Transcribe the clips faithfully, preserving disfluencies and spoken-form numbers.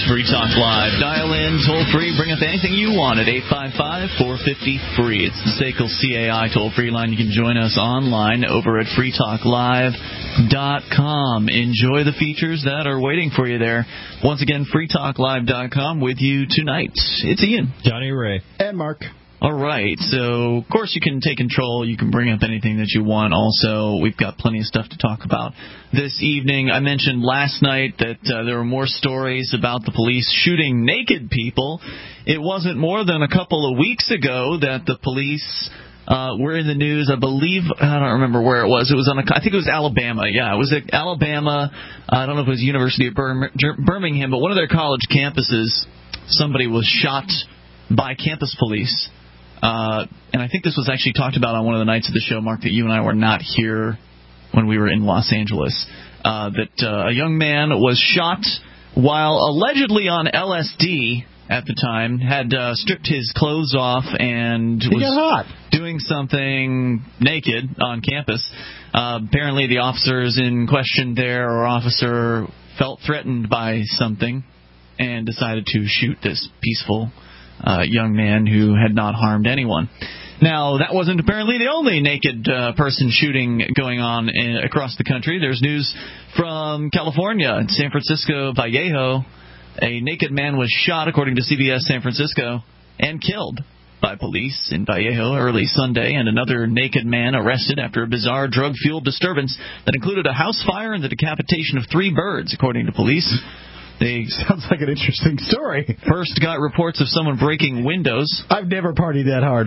Free Talk Live. Dial in, toll free, bring up anything you want at eight five five, four five zero, free. It's the S A C L C A I toll-free line. You can join us online over at free talk live dot com. Enjoy the features that are waiting for you there. Once again, free talk live dot com with you tonight. It's Ian, Johnny Ray, and Mark. All right, so of course you can take control. You can bring up anything that you want. Also, we've got plenty of stuff to talk about this evening. I mentioned last night that uh, there were more stories about the police shooting naked people. It wasn't more than a couple of weeks ago that the police uh, were in the news. I believe, I don't remember where it was. It was on, a, I think it was Alabama. Yeah, it was at Alabama. I don't know if it was University of Birmingham, but one of their college campuses, somebody was shot by campus police. Uh, and I think this was actually talked about on one of the nights of the show, Mark, that you and I were not here when we were in Los Angeles, uh, that uh, a young man was shot while allegedly on L S D at the time, had uh, stripped his clothes off and he was got hot. doing something naked on campus. Uh, apparently the officers in question there, or officer, felt threatened by something and decided to shoot this peaceful Uh, young man who had not harmed anyone. Now, that wasn't apparently the only naked uh, person shooting going on in, across the country. There's news from California, in San Francisco, Vallejo. A naked man was shot, according to C B S San Francisco, and killed by police in Vallejo early Sunday, and another naked man arrested after a bizarre drug-fueled disturbance that included a house fire and the decapitation of three birds, according to police. They Sounds like an interesting story. First got reports of someone breaking windows. I've never partied that hard.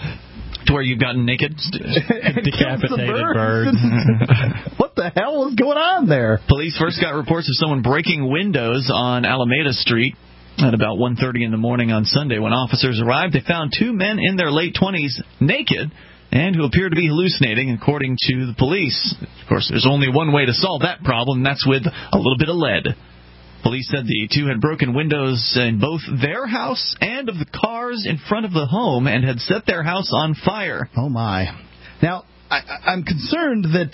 To where you've gotten naked? Decapitated birds. What the hell is going on there? Police first got reports of someone breaking windows on Alameda Street at about one thirty in the morning on Sunday. When officers arrived, they found two men in their late twenties naked and who appeared to be hallucinating, according to the police. Of course, there's only one way to solve that problem, and that's with a little bit of lead. Police said the two had broken windows in both their house and of the cars in front of the home and had set their house on fire. Oh, my. Now, I, I'm concerned that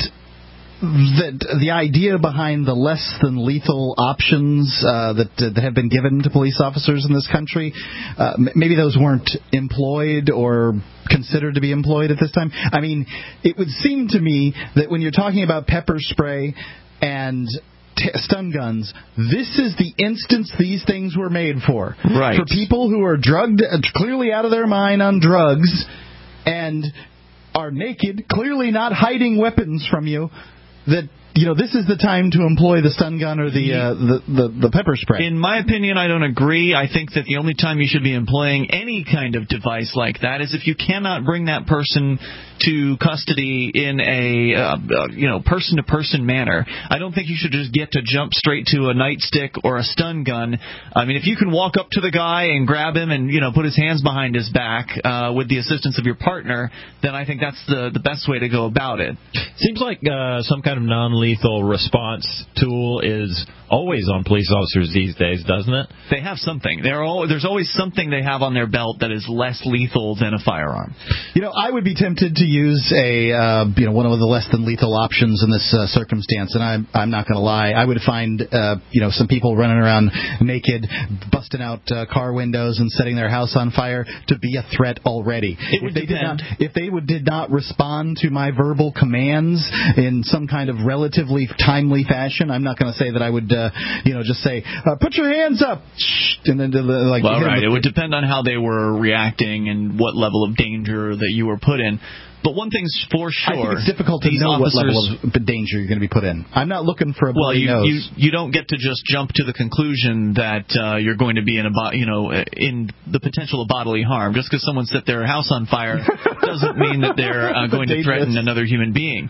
that the idea behind the less than lethal options uh, that, uh, that have been given to police officers in this country, uh, maybe those weren't employed or considered to be employed at this time. I mean, it would seem to me that when you're talking about pepper spray and T- stun guns, this is the instance these things were made for. Right. For people who are drugged, uh, clearly out of their mind on drugs, and are naked, clearly not hiding weapons from you, that, you know, this is the time to employ the stun gun or the, uh, the, the, the pepper spray. In my opinion, I don't agree. I think that the only time you should be employing any kind of device like that is if you cannot bring that person to custody in a uh, you know person-to-person manner. I don't think you should just get to jump straight to a nightstick or a stun gun. I mean, if you can walk up to the guy and grab him and, you know, put his hands behind his back uh, with the assistance of your partner, then I think that's the, the best way to go about it. Seems like uh, some kind of non-lethal response tool is always on police officers these days, doesn't it? They have something. They're all, there's always something they have on their belt that is less lethal than a firearm. You know, I would be tempted to use a uh, you know one of the less than lethal options in this uh, circumstance, and I'm I'm not going to lie. I would find uh, you know some people running around naked, busting out uh, car windows and setting their house on fire to be a threat already. It would if they depend. did not, if they would, did not respond to my verbal commands in some kind of relatively timely fashion, I'm not going to say that I would uh, you know just say uh, put your hands up, Shh, and then to the, like. Well, right. It would depend on how they were reacting and what level of danger that you were put in. But one thing's for sure. I think it's difficult to know officers, what level of danger you're going to be put in. I'm not looking for a well, you, nose. you you don't get to just jump to the conclusion that uh, you're going to be in a bo- you know in the potential of bodily harm. Just because someone set their house on fire doesn't mean that they're uh, going to threaten another human being.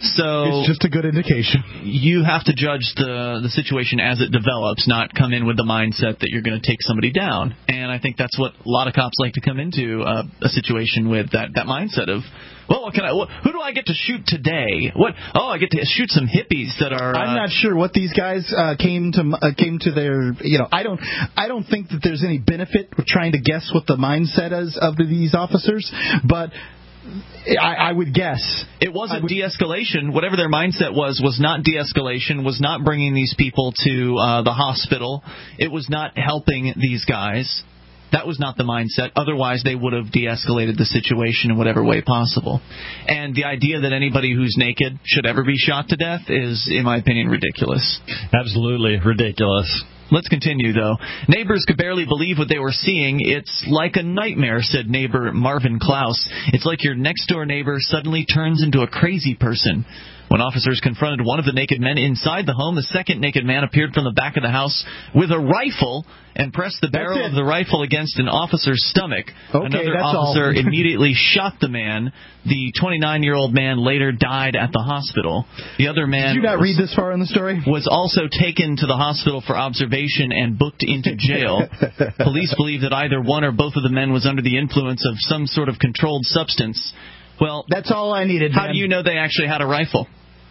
So it's just a good indication. You have to judge the the situation as it develops, not come in with the mindset that you're going to take somebody down. And I think that's what a lot of cops like to come into uh, a situation with, that that mindset of, well, what can I? What, who do I get to shoot today? What? Oh, I get to shoot some hippies that are. Uh, I'm not sure what these guys uh, came to uh, came to their. You know, I don't. I don't think that there's any benefit with trying to guess what the mindset is of these officers. But I, I would guess. It wasn't would, de-escalation. Whatever their mindset was, was not de-escalation, was not bringing these people to uh, the hospital. It was not helping these guys. That was not the mindset. Otherwise, they would have de-escalated the situation in whatever way possible. And the idea that anybody who's naked should ever be shot to death is, in my opinion, ridiculous. Absolutely ridiculous. Let's continue, though. Neighbors could barely believe what they were seeing. It's like a nightmare, said neighbor Marvin Klaus. It's like your next-door neighbor suddenly turns into a crazy person. When officers confronted one of the naked men inside the home, the second naked man appeared from the back of the house with a rifle and pressed the barrel of the rifle against an officer's stomach. Okay, Another that's officer all. immediately shot the man. The twenty-nine-year-old man later died at the hospital. The other man Did you not read this far in the story? was also taken to the hospital for observation and booked into jail. Police believe that either one or both of the men was under the influence of some sort of controlled substance. Well, that's all I needed. How man. do you know they actually had a rifle?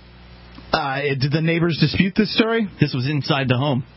Uh, did the neighbors dispute this story? This was inside the home.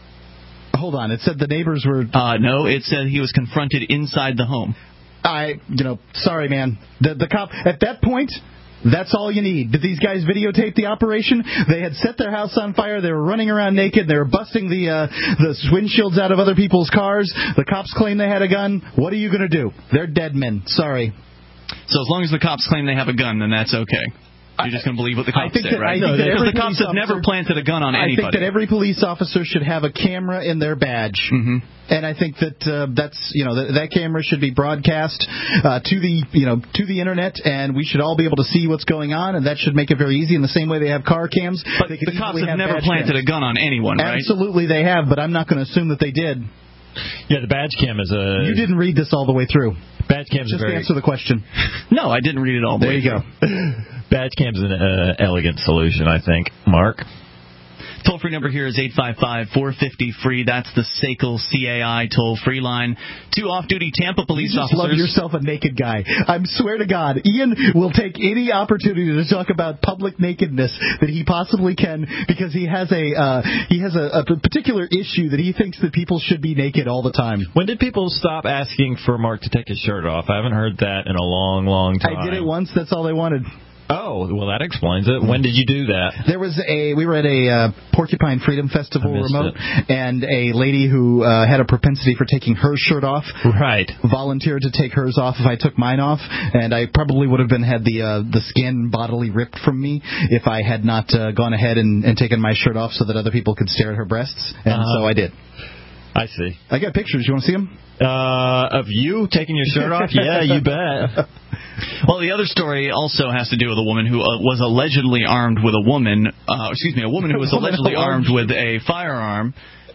Hold on. It said the neighbors were... Uh, no, it said he was confronted inside the home. I, you know, sorry, man. The, the cop, at that point, that's all you need. Did these guys videotape the operation? They had set their house on fire. They were running around naked. They were busting the uh, the windshields out of other people's cars. The cops claim they had a gun. What are you going to do? They're dead men. Sorry. So as long as the cops claim they have a gun, then that's okay. You're just going to believe what the cops say, that, right? I think that because every the cops have officer, never planted a gun on I anybody. I think that every police officer should have a camera in their badge. Mm-hmm. And I think that uh, that's, you know, that, that camera should be broadcast uh, to the, you know, to the internet, and we should all be able to see what's going on, and that should make it very easy. In the same way they have car cams, but they the cops have, have never planted cams. a gun on anyone, right? Absolutely, they have, but I'm not going to assume that they did. Yeah, the badge cam is a... You didn't read this all the way through. Badge cam is Just a very... answer the question. No, I didn't read it all the there way you through. go. Badge cam is an uh, elegant solution, I think. Mark? Toll-free number here is eight five five, four five zero, F R E E. That's the S A C L C A I toll-free line. Two off-duty Tampa police you just officers. love yourself a naked guy. I swear to God, Ian will take any opportunity to talk about public nakedness that he possibly can, because he has a uh, he has a, a particular issue that he thinks that people should be naked all the time. When did people stop asking for Mark to take his shirt off? I haven't heard that in a long, long time. I did it once. That's all they wanted. Oh, well, that explains it. When did you do that? There was a, we were at a uh, Porcupine Freedom Festival remote, it. and a lady who uh, had a propensity for taking her shirt off, right, volunteered to take hers off if I took mine off, and I probably would have been had the uh, the skin bodily ripped from me if I had not uh, gone ahead and, and taken my shirt off so that other people could stare at her breasts, and uh-huh. so I did. I see. I got pictures. You want to see them? Uh, of you taking your shirt off? Yeah, you bet. Well, the other story also has to do with a woman who uh, was allegedly armed with a woman, uh, excuse me, a woman who was allegedly armed with a firearm.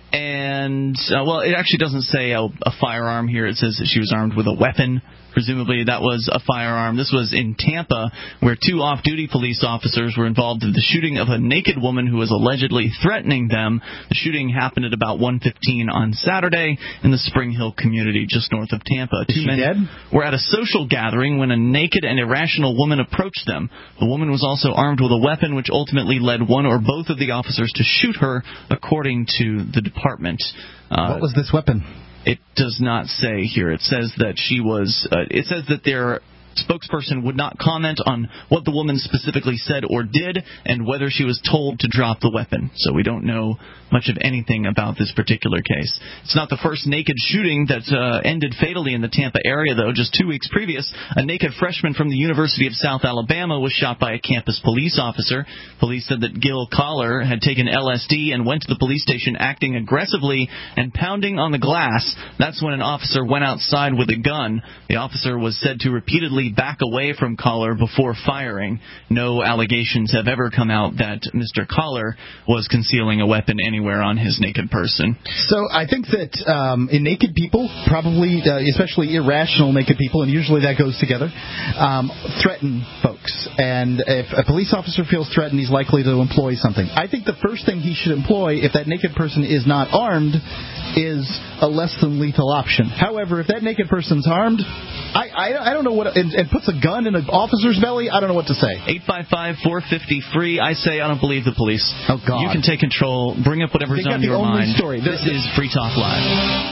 And, uh, well, it actually doesn't say a, a firearm here. It says that she was armed with a weapon. Presumably that was a firearm. This was in Tampa, where two off-duty police officers were involved in the shooting of a naked woman who was allegedly threatening them. The shooting happened at about one fifteen on Saturday in the Spring Hill community just north of Tampa. Is two she men dead? were at a social gathering when a naked and irrational woman approached them. The woman was also armed with a weapon, which ultimately led one or both of the officers to shoot her, according to the department. Uh, what was this weapon? It does not say here. It says that she was. Uh, it says that their spokesperson would not comment on what the woman specifically said or did, and whether she was told to drop the weapon. So we don't know much of anything about this particular case. It's not the first naked shooting that uh, ended fatally in the Tampa area, though. Just two weeks previous, a naked freshman from the University of South Alabama was shot by a campus police officer. Police said that Gil Collar had taken L S D and went to the police station acting aggressively and pounding on the glass. That's when an officer went outside with a gun. The officer was said to repeatedly back away from Collar before firing. No allegations have ever come out that Mister Collar was concealing a weapon anywhere on his naked person. So I think that um, in naked people, probably, uh, especially irrational naked people, and usually that goes together, um, threaten folks. And if a police officer feels threatened, he's likely to employ something. I think the first thing he should employ, if that naked person is not armed, is a less than lethal option. However, if that naked person's armed, I, I, I don't know what, and, and puts a gun in an officer's belly, I don't know what to say. eight five five, four five zero, F R E E. I say I don't believe the police. Oh, God. You can take control, bring up whatever's They got on the your only mind. story. This is Free Talk Live.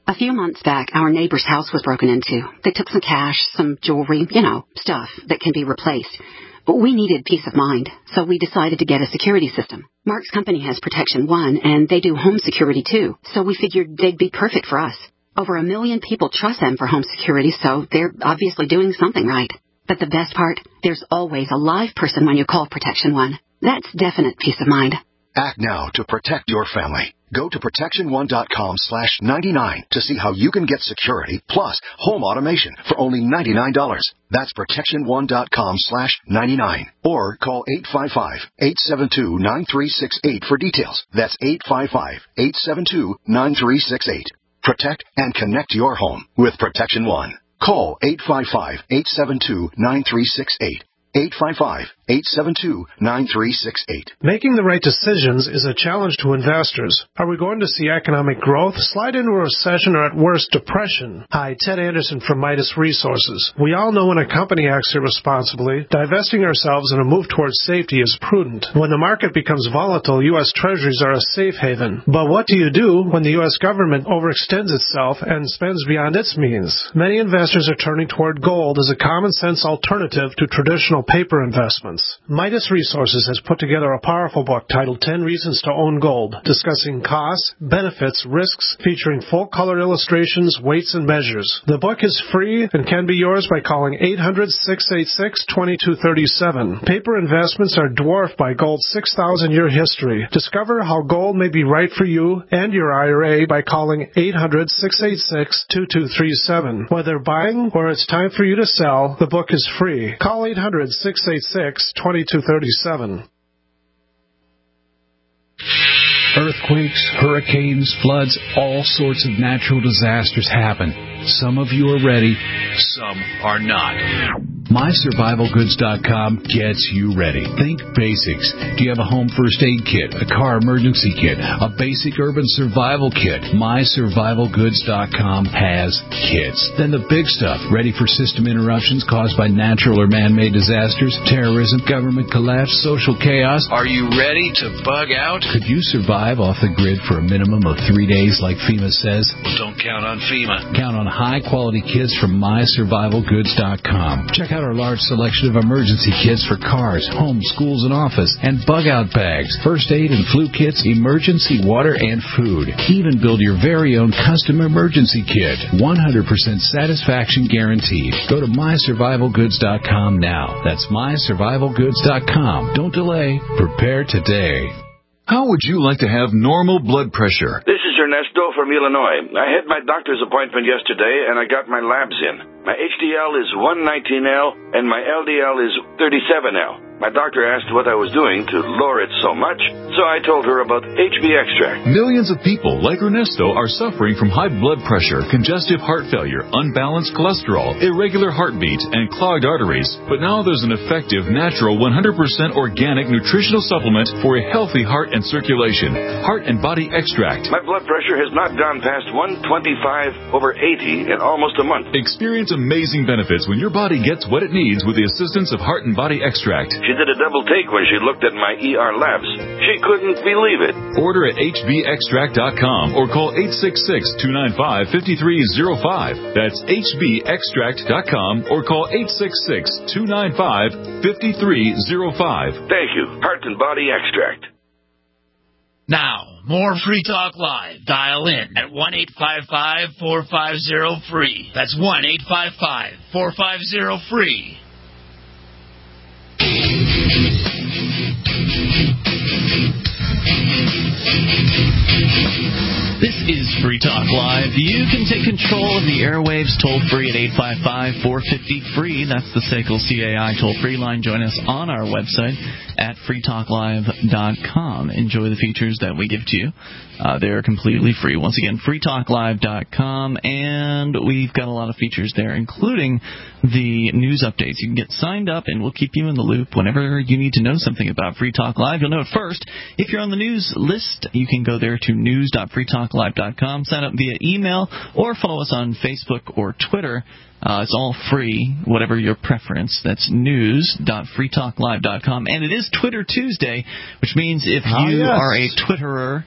A few months back, our neighbor's house was broken into. They took some cash, some jewelry, you know, stuff that can be replaced. But we needed peace of mind, so we decided to get a security system. Mark's company has Protection One, and they do home security too, so we figured they'd be perfect for us. Over a million people trust them for home security, so they're obviously doing something right. But the best part, there's always a live person when you call Protection One. That's definite peace of mind. Act now to protect your family. Go to protection one dot com slash ninety-nine to see how you can get security plus home automation for only ninety-nine dollars. That's protection one dot com slash ninety-nine. Or call eight five five, eight seven two, nine three six eight for details. That's eight five five, eight seven two, nine three six eight. Protect and connect your home with Protection One. Call eight five five, eight seven two, nine three six eight. eight five five, eight seven two, nine three six eight. Making the right decisions is a challenge to investors. Are we going to see economic growth, slide into a recession, or at worst, depression? Hi, Ted Anderson from Midas Resources. We all know when a company acts irresponsibly, divesting ourselves in a move towards safety is prudent. When the market becomes volatile, U S Treasuries are a safe haven. But what do you do when the U S government overextends itself and spends beyond its means? Many investors are turning toward gold as a common-sense alternative to traditional paper investments. Midas Resources has put together a powerful book titled ten Reasons to Own Gold, discussing costs, benefits, risks, featuring full-color illustrations, weights, and measures. The book is free and can be yours by calling eight hundred, six eight six, two two three seven. Paper investments are dwarfed by gold's six thousand year history. Discover how gold may be right for you and your I R A by calling eight hundred, six eight six, two two three seven. Whether buying or it's time for you to sell, the book is free. Call eight hundred, six eight six, two two three seven. Earthquakes, hurricanes, floods, all sorts of natural disasters happen. Some of you are ready, some are not. my survival goods dot com gets you ready. Think basics. Do you have a home first aid kit, a car emergency kit, a basic urban survival kit? my survival goods dot com has kits. Then the big stuff, ready for system interruptions caused by natural or man-made disasters, terrorism, government collapse, social chaos. Are you ready to bug out? Could you survive off the grid for a minimum of three days like FEMA says? Well, don't count on FEMA. Count on high-quality kits from my survival goods dot com. Check out our large selection of emergency kits for cars, homes, schools, and office, and bug-out bags, first aid and flu kits, emergency water, and food. Even build your very own custom emergency kit. one hundred percent satisfaction guaranteed. Go to my survival goods dot com now. That's my survival goods dot com. Don't delay. Prepare today. How would you like to have normal blood pressure? This is Ernesto from Illinois. I had my doctor's appointment yesterday, and I got my labs in. My H D L is one nineteen L, and my L D L is thirty-seven L. My doctor asked what I was doing to lower it so much, so I told her about H B extract. Millions of people, like Ernesto, are suffering from high blood pressure, congestive heart failure, unbalanced cholesterol, irregular heartbeat, and clogged arteries. But now there's an effective, natural, one hundred percent organic nutritional supplement for a healthy heart and circulation. Heart and Body Extract. My blood pressure has not gone past one twenty-five over eighty in almost a month. Experience amazing benefits when your body gets what it needs with the assistance of Heart and Body Extract. She did a double take when she looked at my E R labs. She couldn't believe it. Order at H B extract dot com or call eight six six, two nine five, five three zero five. That's H B extract dot com or call eight six six, two nine five, five three zero five. Thank you. Heart and Body Extract. Now, more Free Talk Live. Dial in at one eight five five, four five zero, free. That's one eight five five, four five zero, free. This is Free Talk Live. You can take control of the airwaves toll-free at eight five five, four five zero, free. That's the S A C L C A I toll-free line. Join us on our website at free talk live dot com. Enjoy the features that we give to you. Uh, they're completely free. Once again, free talk live dot com, and we've got a lot of features there, including the news updates. You can get signed up, and we'll keep you in the loop whenever you need to know something about Free Talk Live. You'll know it first. If you're on the news list, you can go there to news dot free talk live dot com, sign up via email, or follow us on Facebook or Twitter. Uh, it's all free, whatever your preference. That's news dot free talk live dot com. And it is Twitter Tuesday, which means if you oh, yes. are a Twitterer,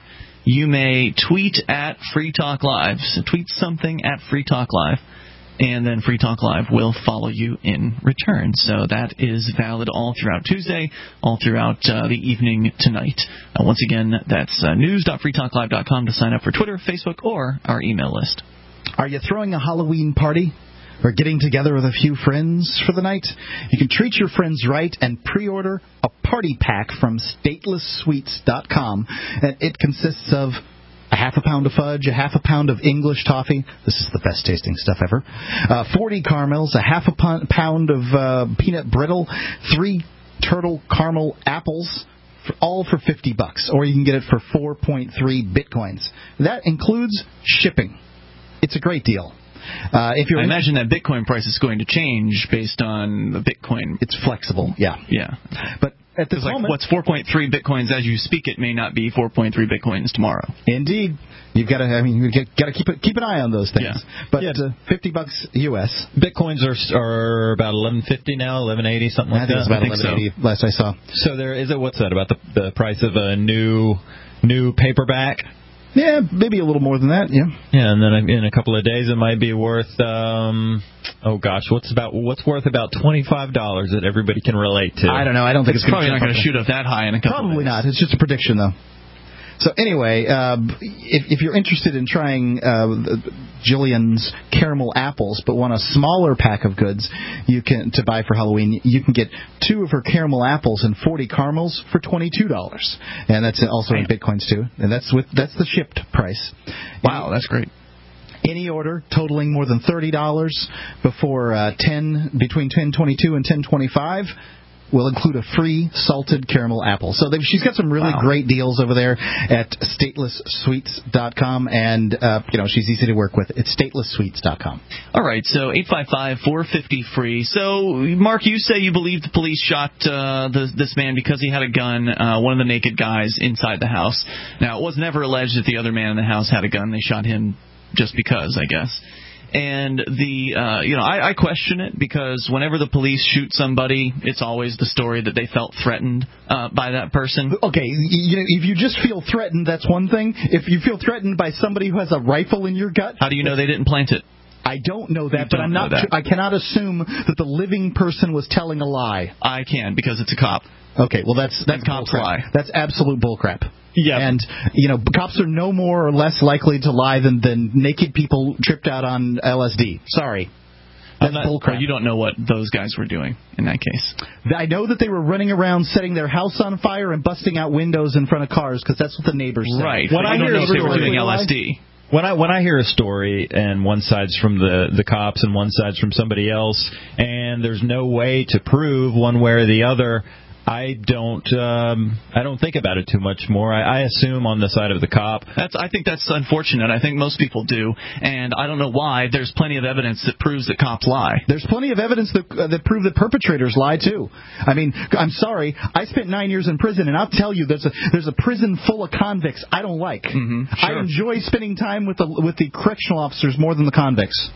you may tweet at Free Talk Live. So tweet something at Free Talk Live, and then Free Talk Live will follow you in return. So that is valid all throughout Tuesday, all throughout uh, the evening tonight. Uh, once again, that's uh, news dot free talk live dot com to sign up for Twitter, Facebook, or our email list. Are you throwing a Halloween party? Or getting together with a few friends for the night? You can treat your friends right and pre-order a party pack from stateless sweets dot com. And it consists of a half a pound of fudge, a half a pound of English toffee. This is the best tasting stuff ever. Uh, forty caramels, a half a pound of uh, peanut brittle, three turtle caramel apples, for all for fifty bucks. Or you can get it for four point three bitcoins. That includes shipping. It's a great deal. Uh, if you're I imagine that Bitcoin price is going to change based on the Bitcoin. It's flexible, yeah. Yeah. But at this like moment, what's four point three Bitcoins as you speak it may not be four point three Bitcoins tomorrow. Indeed. You've got to, I mean, you've got to keep it, keep an eye on those things. Yeah. But yeah. Uh, fifty bucks U S. Bitcoins are are about eleven fifty now, eleven eighty, something like I think that. it's about I think eleven eighty so. last I saw. So there is it. What's that about the the price of a new new paperback? Yeah, maybe a little more than that. Yeah. Yeah, and then in a couple of days it might be worth. Um, oh gosh, what's about what's worth about twenty five dollars that everybody can relate to? I don't know. I don't think It's, it's, probably gonna not going to shoot up that high in a couple Probably of days. not. It's just a prediction, though. So anyway, uh, if, if you're interested in trying uh, Jillian's caramel apples, but want a smaller pack of goods you can to buy for Halloween, you can get two of her caramel apples and forty caramels for twenty-two dollars, and that's also in bitcoins too. And that's with that's the shipped price. Wow, that's great. Any order totaling more than thirty dollars before uh, ten between ten twenty-two and ten twenty-five. Will include a free salted caramel apple. So she's got some really wow. great deals over there at stateless sweets dot com, and uh, you know she's easy to work with. It's stateless sweets dot com. All right, so eight five five, four five zero, free. So, Mark, you say you believe the police shot uh, the, this man because he had a gun, uh, one of the naked guys inside the house. Now, it was never alleged that the other man in the house had a gun. They shot him just because, I guess. And the, uh, you know, I, I question it because whenever the police shoot somebody, it's always the story that they felt threatened uh, by that person. Okay, you know, if you just feel threatened, that's one thing. If you feel threatened by somebody who has a rifle in your gut, how do you know they didn't plant it? I don't know that, You but don't I'm not. know that. I cannot assume that the living person was telling a lie. I can because it's a cop. Okay, well that's that's And cops bullcrap. lie. That's absolute bullcrap. Yeah. And, you know, cops are no more or less likely to lie than, than naked people tripped out on L S D. Sorry. That's not, bullcrap. well, you don't know what those guys were doing in that case. I know that they were running around setting their house on fire and busting out windows in front of cars because that's what the neighbors said. Right. What But I you don't hear know is if they were story- doing L S D. When I when I hear a story and one side's from the, the cops and one side's from somebody else, and there's no way to prove one way or the other, I don't um, I don't think about it too much more. I, I assume on the side of the cop. That's I think that's unfortunate. I think most people do, and I don't know why. There's plenty of evidence that proves that cops lie. There's plenty of evidence that uh, that prove that perpetrators lie too. I mean, I'm sorry, I spent nine years in prison, and I'll tell you, there's a there's a prison full of convicts I don't like. Mm-hmm, sure. I enjoy spending time with the with the correctional officers more than the convicts.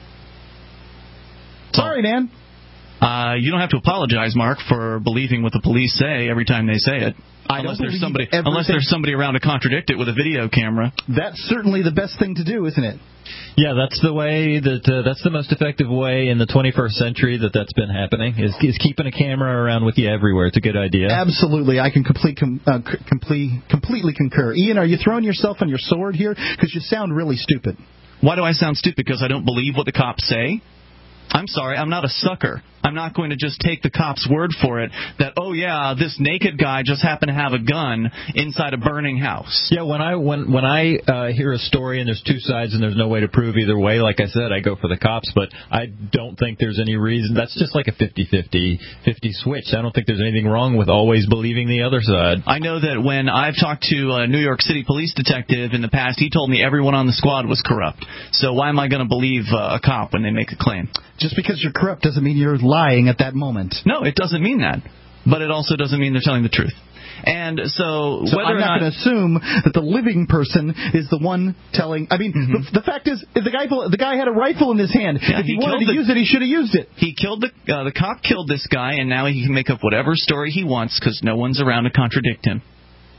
Sorry, Dan. Uh, you don't have to apologize, Mark, for believing what the police say every time they say it. I unless don't there's believe somebody, everything. unless there's somebody around to contradict it with a video camera. That's certainly the best thing to do, isn't it? Yeah, that's the way that uh, that's the most effective way in the twenty-first century that that's been happening is, is keeping a camera around with you everywhere. It's a good idea. Absolutely, I can complete, com, uh, c- complete, completely concur. Ian, are you throwing yourself on your sword here? Because you sound really stupid. Why do I sound stupid? Because I don't believe what the cops say? I'm sorry, I'm not a sucker. I'm not going to just take the cop's word for it that, oh, yeah, this naked guy just happened to have a gun inside a burning house. Yeah, when I when when I uh, hear a story and there's two sides and there's no way to prove either way, like I said, I go for the cops, but I don't think there's any reason. That's just like a fifty-fifty switch. I don't think there's anything wrong with always believing the other side. I know that when I've talked to a New York City police detective in the past, he told me everyone on the squad was corrupt. So why am I going to believe uh, a cop when they make a claim? Just because you're corrupt doesn't mean you're lying at that moment. No, it doesn't mean that. But it also doesn't mean they're telling the truth. And so, so whether I'm or not, not going to assume that the living person is the one telling. I mean, mm-hmm. the, the fact is, if the guy the guy had a rifle in his hand. Yeah, if he, he wanted to the, use it, he should have used it. He killed the uh, the cop killed this guy, and now he can make up whatever story he wants because no one's around to contradict him. Convenient.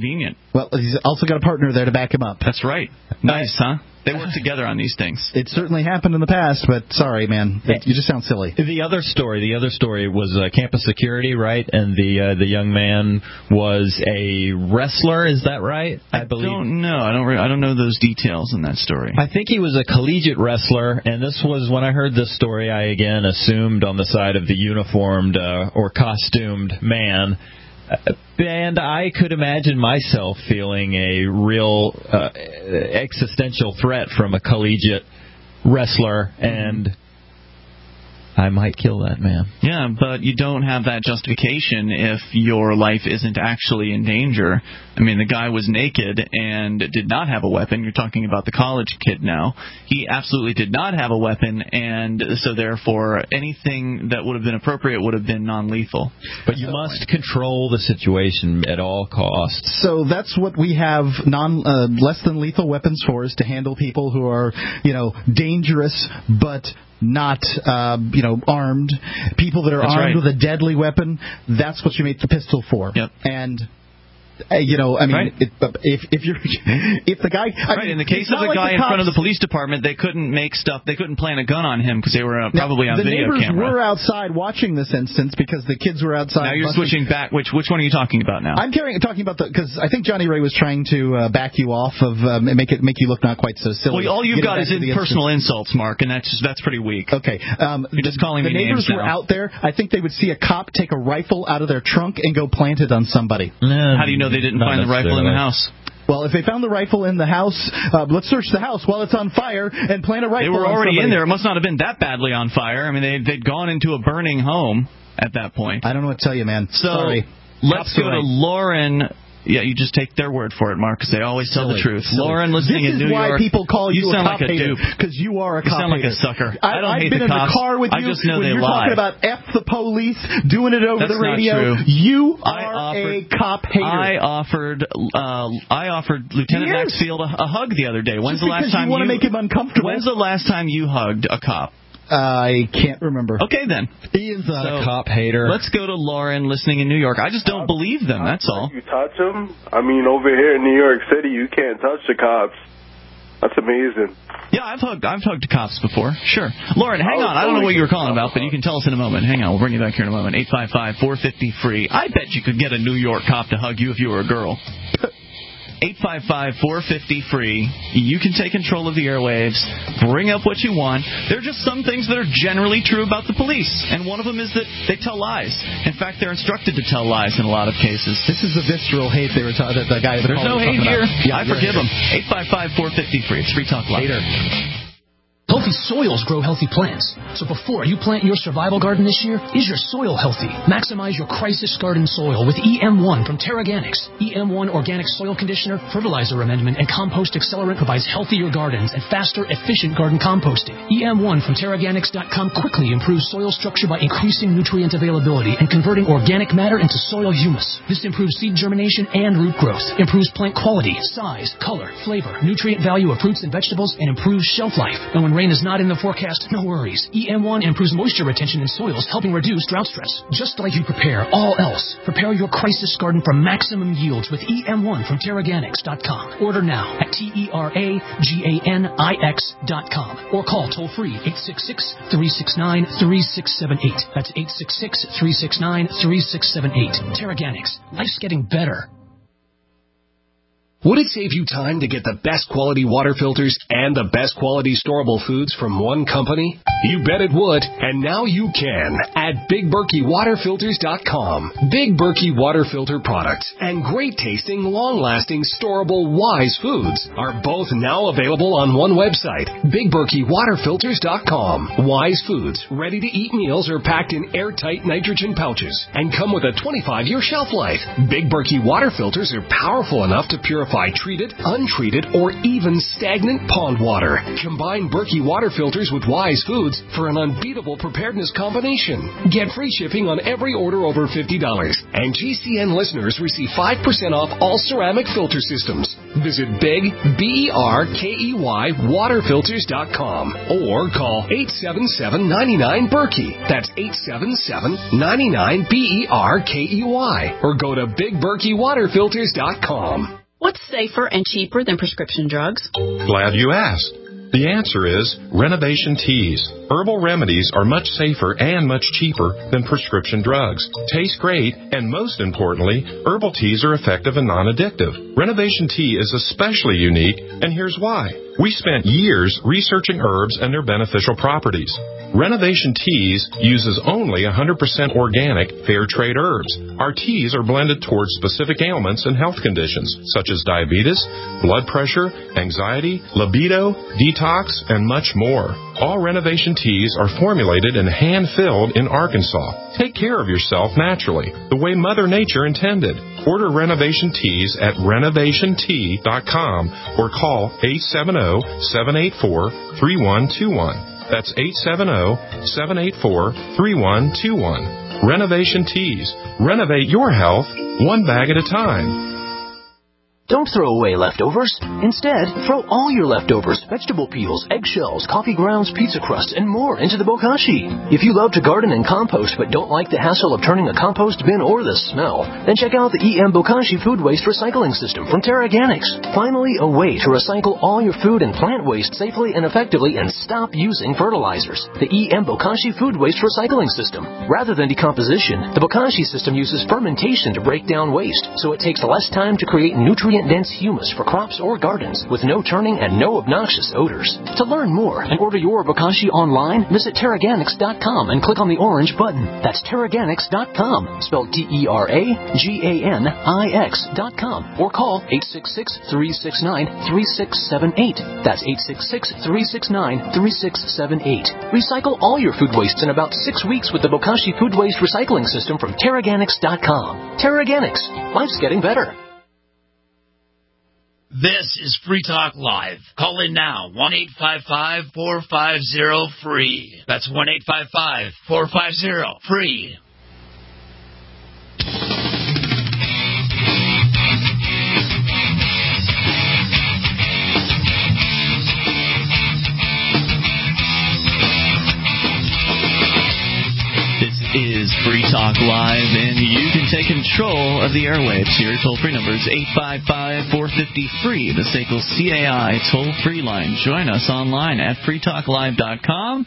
convenient. Well, he's also got a partner there to back him up. That's right. Nice, huh? They work together on these things. It certainly happened in the past, but sorry, man. It, you just sound silly. The other story, the other story was uh, campus security, right? And the uh, the young man was a wrestler. Is that right? I, I believe. don't know. I don't. Re- I don't know those details in that story. I think he was a collegiate wrestler, and this was when I heard this story. I again assumed on the side of the uniformed uh, or costumed man. And I could imagine myself feeling a real uh, existential threat from a collegiate wrestler, and I might kill that man. Yeah, but you don't have that justification if your life isn't actually in danger. I mean, the guy was naked and did not have a weapon. You're talking about the college kid now. He absolutely did not have a weapon, and so therefore anything that would have been appropriate would have been non-lethal. But you must control the situation at all costs. So that's what we have non uh, less than lethal weapons for, is to handle people who are, you know, dangerous but not, uh, you know, armed. People that are That's armed right. with a deadly weapon, that's what you make the pistol for. Yep. And, uh, you know, I mean, right. it, if if you're if the guy, I right. mean, In the case of the like guy the in cops, front of the police department, they couldn't make stuff. They couldn't plant a gun on him because they were uh, probably now, on the video neighbors camera. were outside watching this instance because the kids were outside. Now you're busting. switching back. Which which one are you talking about now? I'm carrying, talking about the because I think Johnny Ray was trying to uh, back you off of um, and make it make you look not quite so silly. Well, all you've Getting got back is to in the personal instance. insults, Mark, and that's just, that's pretty weak. Okay, um, you're just calling the me neighbors names were now. out there. I think they would see a cop take a rifle out of their trunk and go plant it on somebody. Mm, How do you know they didn't find the rifle in the house? Well, if they found the rifle in the house, uh, let's search the house while it's on fire and plant a rifle. They were on already somebody. in there. It must not have been that badly on fire. I mean, they, they'd gone into a burning home at that point. I don't know what to tell you, man. So Sorry. let's Cops go are to right. Lauren. Yeah, you just take their word for it, Mark, because they always tell Silly. the truth. Silly. Lauren, listening this in New is why York, people call you, you a sound cop like a hater, dupe. because you are a You cop sound like hater. a sucker. I, I don't I've hate been the in cops. the car with you I just know when they you're lie. talking about F the police, doing it over That's the not radio. true. You I are offered, a cop hater. I offered, uh, I offered Lieutenant Yes. Maxfield a, a hug the other day. When's Just the last because time you want to make him uncomfortable? When's the last time you hugged a cop? I can't remember. Okay, then. He is Not So, a cop hater. Let's go to Lauren, listening in New York. I just don't believe them, that's all. You touch them? I mean, over here in New York City, you can't touch the cops. That's amazing. Yeah, I've hugged I've hugged cops before. Sure. Lauren, hang I was on. I don't know what totally you were calling about, but you can tell us in a moment. Hang on. We'll bring you back here in a moment. eight five five, four five zero, free. I bet you could get a New York cop to hug you if you were a girl. eight five five, four five zero, free. You can take control of the airwaves. Bring up what you want. There are just some things that are generally true about the police, and one of them is that they tell lies. In fact, they're instructed to tell lies in a lot of cases. This is the visceral hate they were talking about. The guy. The There's no caller was hate talking here. about. Yeah, I forgive them. eight five five, four five zero, free. It's Free Talk Live. Hater. Healthy soils grow healthy plants. So before you plant your survival garden this year, is your soil healthy? Maximize your crisis garden soil with E M one from Terraganics. E M one Organic Soil Conditioner, Fertilizer Amendment, and Compost Accelerant provides healthier gardens and faster, efficient garden composting. E M one from Terraganics dot com quickly improves soil structure by increasing nutrient availability and converting organic matter into soil humus. This improves seed germination and root growth, improves plant quality, size, color, flavor, nutrient value of fruits and vegetables, and improves shelf life. And when rain is not in the forecast, no worries. E M one improves moisture retention in soils, helping reduce drought stress. Just like you prepare all else, prepare your crisis garden for maximum yields with E M one from Terraganics dot com. Order now at T E R A G A N I X dot com or call toll free eight six six, three six nine, three six seven eight. That's eight six six, three six nine, three six seven eight. Terraganics. Life's getting better. Would it save you time to get the best quality water filters and the best quality storable foods from one company? You bet it would, and now you can at Big Berkey Water Filters dot com. Big Berkey Water Filter products and great tasting, long-lasting, storable Wise foods are both now available on one website, Big Berkey Water Filters dot com. Wise foods, ready-to-eat meals are packed in airtight nitrogen pouches and come with a twenty-five year shelf life. Big Berkey Water Filters are powerful enough to purify purify treated, untreated, or even stagnant pond water. Combine Berkey water filters with Wise Foods for an unbeatable preparedness combination. Get free shipping on every order over fifty dollars. And G C N listeners receive five percent off all ceramic filter systems. Visit Big, B E R K E Y, water filters dot com or call eight seven seven, nine nine, Berkey. That's eight seven seven, nine nine, B E R K E Y. Or go to big berkey water filters dot com. What's safer and cheaper than prescription drugs? Glad you asked. The answer is Renovation Teas. Herbal remedies are much safer and much cheaper than prescription drugs. Taste great, and most importantly, herbal teas are effective and non-addictive. Renovation Tea is especially unique, and here's why. We spent years researching herbs and their beneficial properties. Renovation Teas uses only one hundred percent organic, fair trade herbs. Our teas are blended towards specific ailments and health conditions, such as diabetes, blood pressure, anxiety, libido, detox, and much more. All Renovation Teas are formulated and hand-filled in Arkansas. Take care of yourself naturally, the way Mother Nature intended. Order Renovation Teas at renovation tea dot com or call eight seven zero, seven eight four, three one two one. That's eight seven zero, seven eight four, three one two one. Renovation Teas. Renovate your health one bag at a time. Don't throw away leftovers. Instead, throw all your leftovers, vegetable peels, eggshells, coffee grounds, pizza crusts, and more into the bokashi. If you love to garden and compost but don't like the hassle of turning a compost bin or the smell, then check out the E M Bokashi Food Waste Recycling System from TerraGanix. Finally, a way to recycle all your food and plant waste safely and effectively and stop using fertilizers. The E M Bokashi Food Waste Recycling System. Rather than decomposition, the Bokashi system uses fermentation to break down waste, so it takes less time to create nutrient dense humus for crops or gardens with no turning and no obnoxious odors. To learn more and order your Bokashi online, visit Terraganix dot com and click on the orange button. That's Terraganix dot com, spelled T E R A G A N I X dot com, or call eight six six, three six nine, three six seven eight. That's eight six six, three six nine, three six seven eight. Recycle all your food wastes in about six weeks with the Bokashi Food Waste Recycling System from Terraganix dot com. Terraganix. Life's getting better. This is Free Talk Live. Call in now, one eight five five, four five zero, free. That's one eight five five, four five zero, free. Is Free Talk Live, and you can take control of the airwaves. Your toll-free number is eight five five, four five zero, free, the S A C L C A I toll-free line. Join us online at free talk live dot com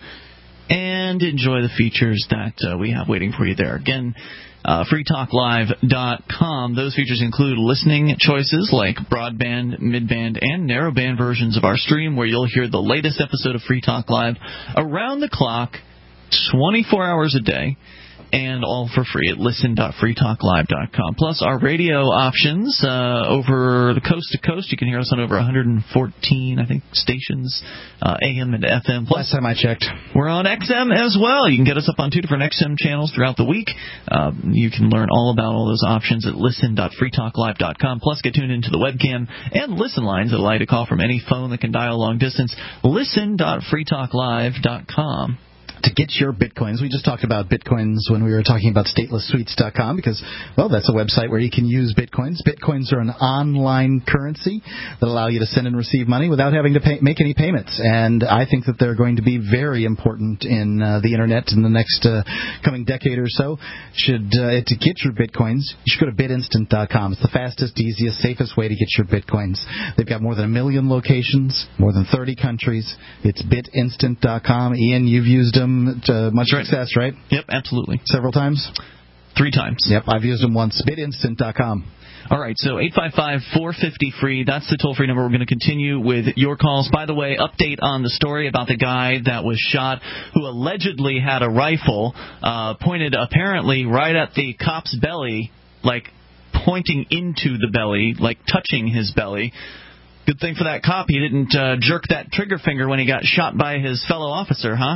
and enjoy the features that uh, we have waiting for you there. Again, uh, free talk live dot com. Those features include listening choices like broadband, midband, and narrowband versions of our stream, where you'll hear the latest episode of Free Talk Live around the clock, twenty-four hours a day, and all for free at listen dot free talk live dot com. Plus, our radio options uh, over the coast to coast. You can hear us on over one hundred fourteen, I think, stations, uh, A M and F M. Plus, last time I checked, we're on X M as well. You can get us up on two different X M channels throughout the week. Uh, you can learn all about all those options at listen dot free talk live dot com. Plus, get tuned into the webcam and listen lines that allow you to call from any phone that can dial long distance. listen dot free talk live dot com. To get your Bitcoins. We just talked about Bitcoins when we were talking about stateless suites dot com because, well, that's a website where you can use Bitcoins. Bitcoins are an online currency that allow you to send and receive money without having to pay, make any payments. And I think that they're going to be very important in uh, the Internet in the next uh, coming decade or so. Should uh, To get your Bitcoins, you should go to bit instant dot com. It's the fastest, easiest, safest way to get your Bitcoins. They've got more than a million locations, more than thirty countries. It's bit instant dot com. Ian, you've used them. To much right. success, right? Yep, absolutely. Several times? Three times. Yep, I've used them once. bit instant dot com. All right, so eight five five, four five zero, free. That's the toll-free number. We're going to continue with your calls. By the way, update on the story about the guy that was shot who allegedly had a rifle uh, pointed apparently right at the cop's belly, like pointing into the belly, like touching his belly. Good thing for that cop he didn't uh, jerk that trigger finger when he got shot by his fellow officer, huh?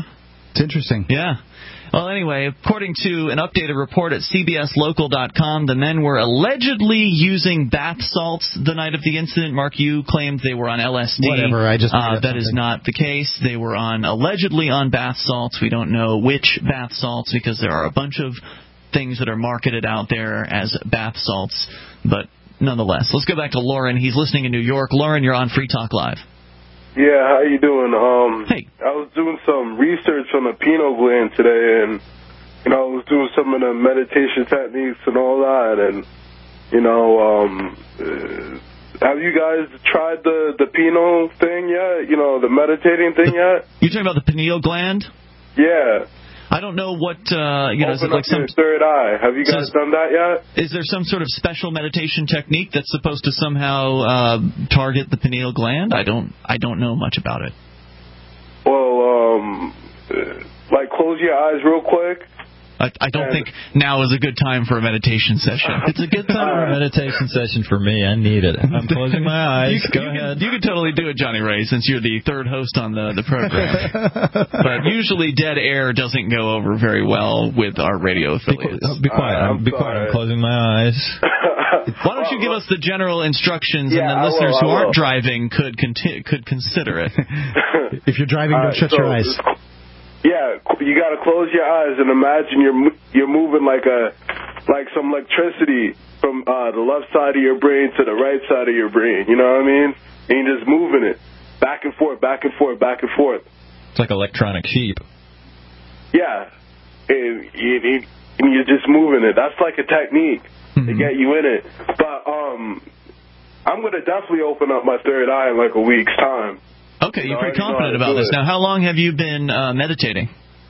It's interesting. Yeah. Well, anyway, according to an updated report at C B S local dot com, the men were allegedly using bath salts the night of the incident. Mark, you claimed they were on L S D. Whatever, I just uh, That is not the case. They were on allegedly on bath salts. We don't know which bath salts because there are a bunch of things that are marketed out there as bath salts. But nonetheless, let's go back to Lauren. He's listening in New York. Lauren, you're on Free Talk Live. Yeah, how you doing? Um, hey. I was doing some research on the pineal gland today, and, you know, I was doing some of the meditation techniques and all that, and, you know, um, uh, have you guys tried the, the pineal thing yet? You know, the meditating thing yet? You're talking about the pineal gland? Yeah. I don't know what, uh, you know, is it Open like up some your third eye. Have you guys so, done that yet? Is there some sort of special meditation technique that's supposed to somehow uh, target the pineal gland? I don't, I don't know much about it. Well, um, like close your eyes real quick. I, I don't think now is a good time for a meditation session. It's a good time for a meditation session for me. I need it. I'm closing my eyes. You, Go you ahead. Can, you can totally do it, Johnny Ray, since you're the third host on the, the program. But usually dead air doesn't go over very well with our radio affiliates. Be, be quiet. Uh, I'm, be quiet. I'm closing my eyes. Why don't you give us the general instructions, yeah, and then I listeners will, who I aren't will. driving could conti- could consider it. If you're driving, don't Uh, shut so, your eyes. Yeah, you got to close your eyes and imagine you're you're moving like a like some electricity from uh, the left side of your brain to the right side of your brain. You know what I mean? And you're just moving it back and forth, back and forth, back and forth. It's like electronic sheep. Yeah, and, and, and you're just moving it. That's like a technique mm-hmm. to get you in it. But um, I'm gonna definitely open up my third eye in like a week's time. Okay, you're pretty confident about this. Now, how long have you been uh, meditating?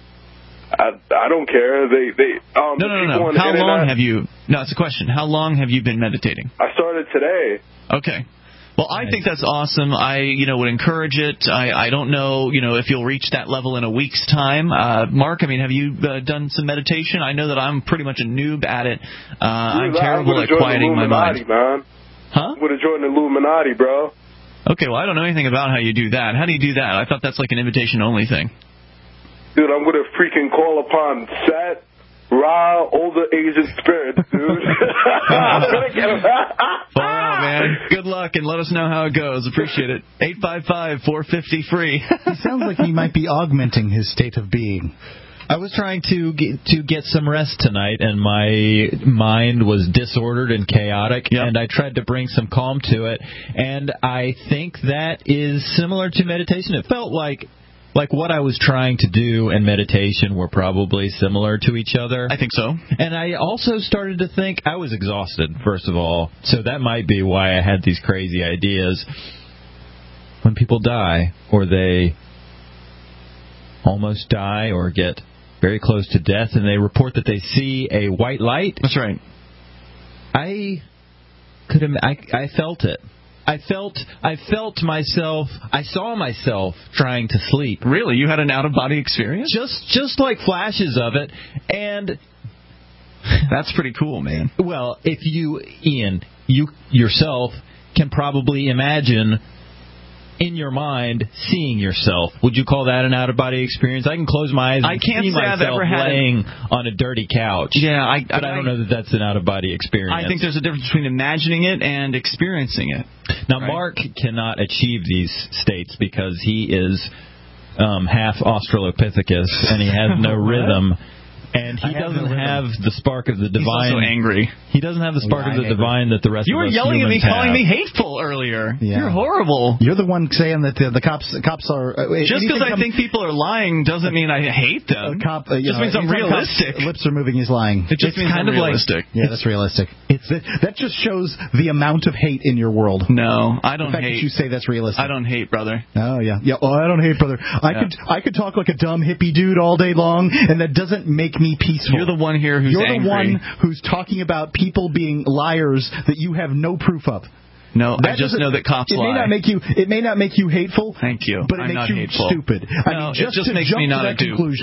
I, I don't care. They they um no no no. no. How long have you? No, it's a question. How long have you been meditating? I started today. Okay. Well, I think that's awesome. I, you know, would encourage it. I, I don't know, you know, if you'll reach that level in a week's time. Uh, Mark, I mean, have you uh, done some meditation? I know that I'm pretty much a noob at it. Uh, I'm terrible at quieting my mind. Man. Huh? I would have joined the Illuminati, bro. Okay, well, I don't know anything about how you do that. How do you do that? I thought that's like an invitation-only thing. Dude, I'm going to freaking call upon Set, Ra, older Asian spirits, dude. I'm going to get them out. Oh, man. Good luck, and let us know how it goes. Appreciate it. eight five five, four five zero, free. He sounds like he might be augmenting his state of being. I was trying to get, to get some rest tonight, and my mind was disordered and chaotic, yep. and I tried to bring some calm to it, and I think that is similar to meditation. It felt like like what I was trying to do and meditation were probably similar to each other. I think so. And I also started to think I was exhausted, first of all, so that might be why I had these crazy ideas. When people die, or they almost die, or get very close to death, and they report that they see a white light. That's right. I could. I, I felt it. I felt. I felt myself. I saw myself trying to sleep. Really, you had an out-of-body experience? Just, just like flashes of it, and that's pretty cool, man. Well, if you, Ian, you yourself can probably imagine in your mind seeing yourself. Would you call that an out-of-body experience? I can close my eyes and I can't see say myself I've ever had laying it. on a dirty couch. Yeah, I, but I, I don't know that that's an out-of-body experience. I think there's a difference between imagining it and experiencing it. Now, right? Mark cannot achieve these states because he is um, half Australopithecus and he has no rhythm. And he have doesn't no have the spark of the divine. He's also angry. He doesn't have the spark yeah, of the divine that the rest you of us were yelling at me, have. calling me hateful earlier. Yeah. You're horrible. You're the one saying that the, the cops the cops are... Uh, Just because I think people are lying doesn't mean I hate them. Cop, uh, Just know, means I'm realistic. Lips are moving, he's lying. It just it's means kind I'm of realistic. Like, yeah, that's realistic. It's That just shows the amount of hate in your world. No, I don't the fact hate. That you say that's realistic. I don't hate, brother. Oh, yeah. Yeah. Oh, I don't hate, brother. I yeah. could I could talk like a dumb hippie dude all day long, and that doesn't make me peaceful. You're the one here who's You're angry. the one who's talking about people being liars that you have no proof of. No, that I just know that cops it lie. May not make you, it may not make you hateful. Thank you. But it I'm makes not you hateful. stupid. No, I mean, just it just to makes jump me not to a that dupe. conclusion.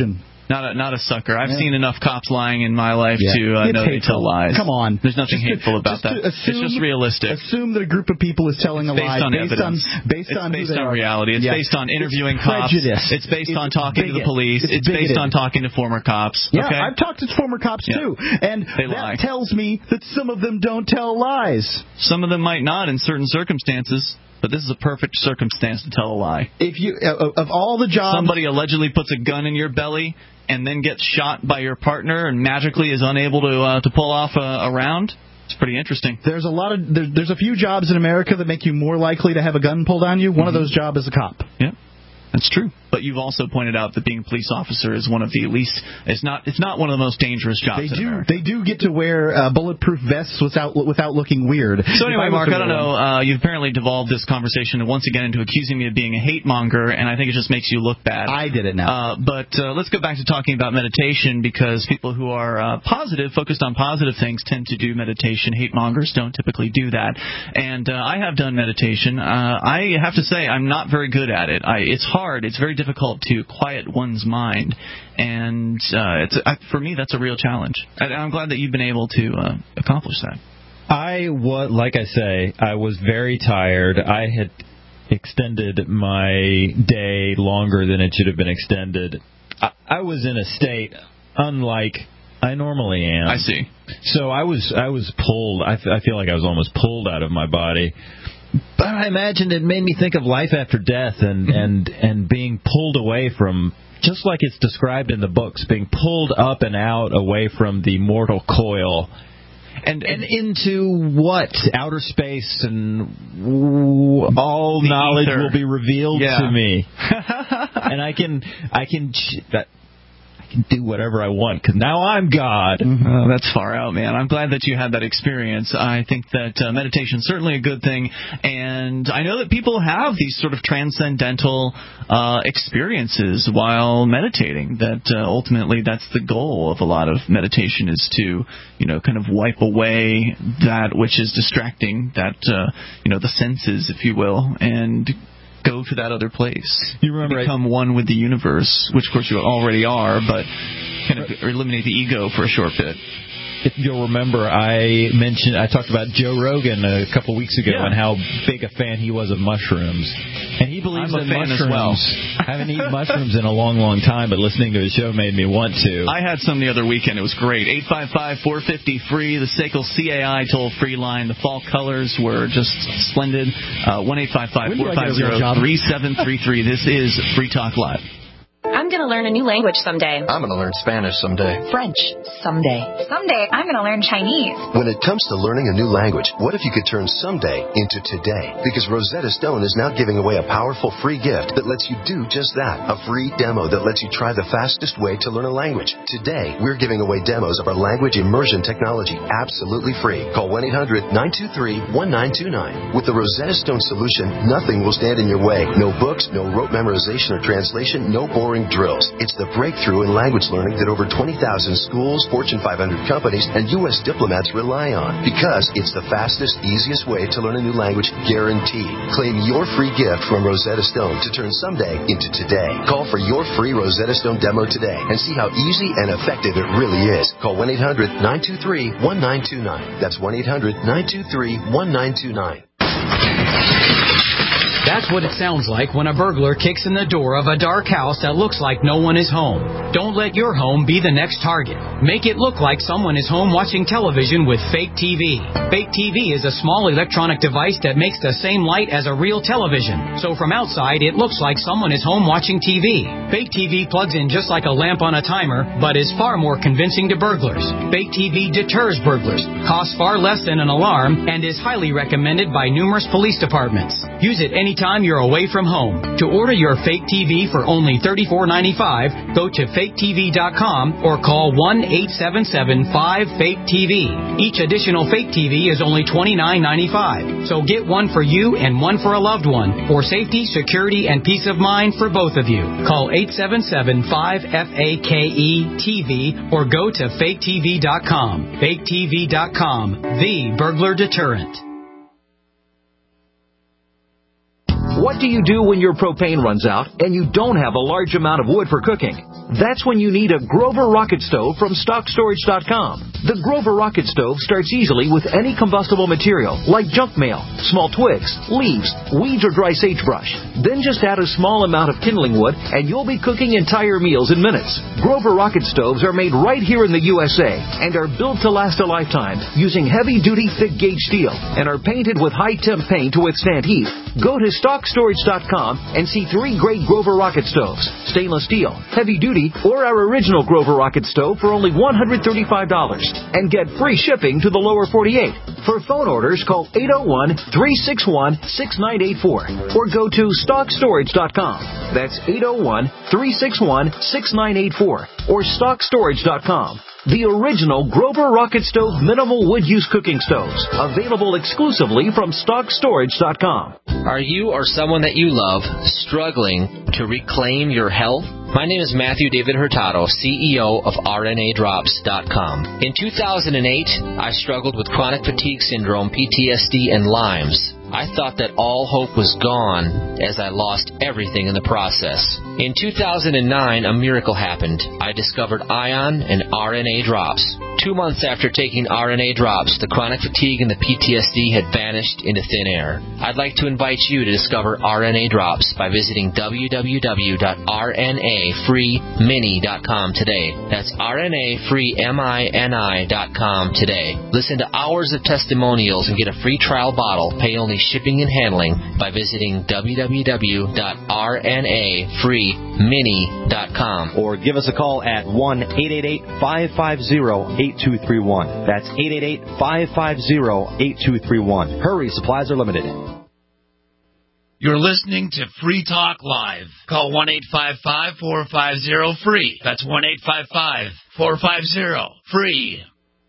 Not a, not a sucker. I've yeah. seen enough cops lying in my life yeah. to uh, know they tell lies. Come on. There's nothing just hateful to, about that. Assume, it's just realistic. Assume that a group of people is telling it's a based lie on based evidence. on based it's on based who they on are. reality. It's yeah. based on interviewing it's cops. Prejudice. It's based it's on talking bigot. to the police. It's, it's based on talking to former cops. Yeah, okay? I've talked to former cops yeah. too, and they that lie. tells me that some of them don't tell lies. Some of them might not in certain circumstances. But this is a perfect circumstance to tell a lie. If you uh, of all the jobs, somebody allegedly puts a gun in your belly and then gets shot by your partner and magically is unable to uh, to pull off a, a round. It's pretty interesting. There's a lot of there, there's a few jobs in America that make you more likely to have a gun pulled on you. One mm-hmm. of those jobs is a cop. Yeah. That's true. But you've also pointed out that being a police officer is one of the least. It's not. It's not one of the most dangerous jobs. They in do. America. They do get to wear uh, bulletproof vests without without looking weird. So anyway, Mark, I don't know. Uh, you've apparently devolved this conversation once again into accusing me of being a hate monger, and I think it just makes you look bad. I did it now. Uh, but uh, let's go back to talking about meditation, because people who are uh, positive, focused on positive things, tend to do meditation. Hate mongers don't typically do that. And uh, I have done meditation. Uh, I have to say I'm not very good at it. I, it's hard. It's very difficult to quiet one's mind, and uh, it's uh, for me that's a real challenge. And I'm glad that you've been able to uh, accomplish that. I was, like I say, I was very tired. I had extended my day longer than it should have been extended. I, I was in a state unlike I normally am. I see. So I was I was pulled. I, I feel like I was almost pulled out of my body. But I imagine it made me think of life after death and, and, and being pulled away from, just like it's described in the books, being pulled up and out away from the mortal coil and, and into what? Outer space, and all the knowledge ether. Will be revealed yeah. to me. And I can, I can, that, can do whatever I want, because now I'm God. Mm-hmm. Oh, that's far out, man. I'm glad that you had that experience. I think that uh, meditation is certainly a good thing, and I know that people have these sort of transcendental uh, experiences while meditating, that uh, ultimately that's the goal of a lot of meditation, is to, you know, kind of wipe away that which is distracting, that, uh, you know, the senses, if you will, and go to that other place. You remember become I, one with the universe, which of course you already are, but kind of eliminate the ego for a short bit. If you'll remember, I mentioned I talked about Joe Rogan a couple weeks ago yeah. and how big a fan he was of mushrooms, and he believes I'm a in fan mushrooms. As well. I haven't eaten mushrooms in a long, long time, but listening to his show made me want to. I had some the other weekend. It was great. eight five five, four five zero, free. The SACL C A I toll-free line. The fall colors were just splendid. Uh, one eight five five, four five zero, three seven three three. This is Free Talk Live. I'm going to learn a new language someday. I'm going to learn Spanish someday. French someday. Someday, I'm going to learn Chinese. When it comes to learning a new language, what if you could turn someday into today? Because Rosetta Stone is now giving away a powerful free gift that lets you do just that. A free demo that lets you try the fastest way to learn a language. Today, we're giving away demos of our language immersion technology absolutely free. Call one eight hundred, nine two three, one nine two nine. With the Rosetta Stone solution, nothing will stand in your way. No books, no rote memorization or translation, no boring drills. It's the breakthrough in language learning that over twenty thousand schools, Fortune five hundred companies, and U S diplomats rely on. Because it's the fastest, easiest way to learn a new language, guaranteed. Claim your free gift from Rosetta Stone to turn someday into today. Call for your free Rosetta Stone demo today and see how easy and effective it really is. Call one eight hundred, nine two three, one nine two nine. That's one eight hundred, nine two three, one nine two nine. That's what it sounds like when a burglar kicks in the door of a dark house that looks like no one is home. Don't let your home be the next target. Make it look like someone is home watching television with Fake T V. Fake T V is a small electronic device that makes the same light as a real television. So from outside, it looks like someone is home watching T V. Fake T V plugs in just like a lamp on a timer, but is far more convincing to burglars. Fake T V deters burglars, costs far less than an alarm, and is highly recommended by numerous police departments. Use it anytime Time you're away from home. To order your Fake T V for only thirty-four ninety-five, go to fake T V dot com or call one eight seven seven, five, fake T V. Each additional Fake T V is only twenty-nine ninety-five. So get one for you and one for a loved one, for safety, security, and peace of mind for both of you. Call eight seven seven, five, F A K E T V or go to fake T V dot com. fake T V dot com, the burglar deterrent. What do you do when your propane runs out and you don't have a large amount of wood for cooking? That's when you need a Grover Rocket Stove from stock storage dot com. The Grover Rocket Stove starts easily with any combustible material like junk mail, small twigs, leaves, weeds, or dry sagebrush. Then just add a small amount of kindling wood and you'll be cooking entire meals in minutes. Grover Rocket Stoves are made right here in the U S A and are built to last a lifetime using heavy-duty thick-gauge steel and are painted with high-temp paint to withstand heat. Go to stock storage dot com and see three great Grover Rocket Stoves, stainless steel, heavy-duty, or our original Grover Rocket Stove for only one hundred thirty-five dollars and get free shipping to the lower forty-eight. For phone orders, call eight oh one, three six one, six nine eight four or go to stock storage dot com. That's eight oh one, three six one, six nine eight four or stock storage dot com. The original Grover Rocket Stove minimal wood use cooking stoves, available exclusively from stock storage dot com. Are you or someone that you love struggling to reclaim your health? My name is Matthew David Hurtado, C E O of R N A drops dot com. In two thousand eight, I struggled with chronic fatigue syndrome, P T S D, and Lyme's. I thought that all hope was gone as I lost everything in the process. In two thousand nine, a miracle happened. I discovered Ion and R N A drops. Two months after taking R N A drops, the chronic fatigue and the P T S D had vanished into thin air. I'd like to invite you to discover R N A drops by visiting w w w dot r n a free mini dot com today. That's R N A free mini dot com today. Listen to hours of testimonials and get a free trial bottle. Pay only shipping and handling by visiting w w w dot r n a free mini dot com or give us a call at one eight eight eight, five five zero, eight two three one. That's eight eight eight, five five zero, eight two three one. Hurry, supplies are limited. You're listening to Free Talk Live. Call one eight five five, four five zero, free. That's one eight five five, four five zero, free.